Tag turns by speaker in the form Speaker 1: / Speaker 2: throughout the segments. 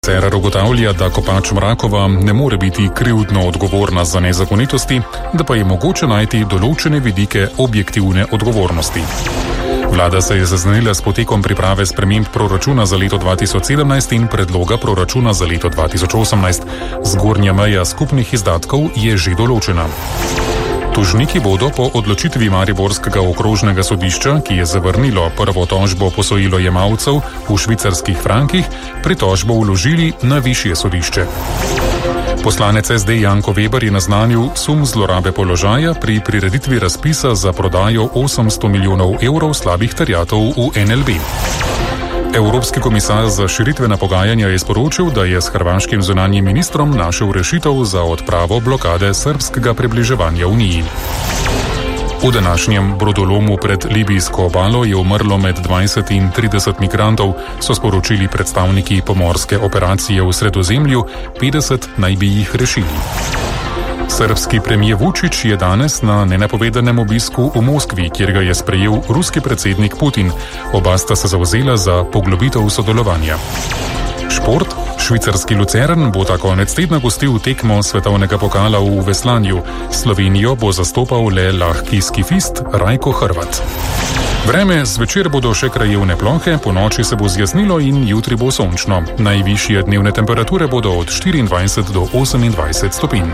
Speaker 1: Cerar ugotavlja, da Kopač Mrakova ne more biti krivdno odgovorna za nezakonitosti, da pa je mogoče najti določene vidike objektivne odgovornosti. Vlada se je zaznanila s potekom priprave sprememb proračuna za leto 2017 in predloga proračuna za leto 2018. Zgornja meja skupnih izdatkov je že določena. Tožniki bodo po odločitvi mariborskega okrožnega sodišča, ki je zavrnilo prvo tožbo posojilojemalcev v švicarskih frankih, pritožbo vložili na višje sodišče. Poslanec SD Janko Veber je naznanil sum zlorabe položaja pri prireditvi razpisa za prodajo 800 milijonov evrov slabih terjatev v NLB. Evropski komisar za širitvena pogajanja je sporočil, da je s hrvaškim zunanjim ministrom našel rešitev za odpravo blokade srbskega približevanja Uniji. V današnjem brodolomu pred libijsko obalo je umrlo med 20 in 30 migrantov, so sporočili predstavniki pomorske operacije v Sredozemlju, 50 naj bi jih rešili. Srbski premijer Vučić je danes na nenapovedanem obisku v Moskvi, kjer ga je sprejel ruski predsednik Putin. Oba sta se zavzela za poglobitev sodelovanja. Šport. Švicarski Lucern bo ta konec tedna gostil tekmo svetovnega pokala v veslanju. Slovenijo bo zastopal le lahki skifist Rajko Hrvat. Vreme, zvečer bodo še krajevne plohe, ponoči se bo zjasnilo in jutri bo sončno. Najvišje dnevne temperature bodo od 24 do 28 stopinj.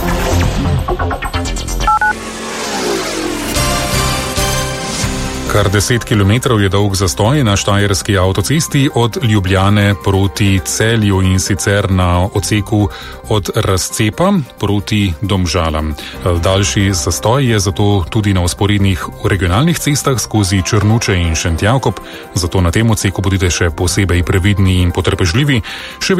Speaker 1: Kar 10 kilometrov je dolg zastoj na štajerski avtocesti od Ljubljane proti Celju in sicer na odseku od Razcepa proti Domžalam. Daljši zastoj je zato tudi na vzporednih regionalnih cestah skozi Črnuče in Šentjakob, zato na tem odseku bodite še posebej previdni in potrpežljivi.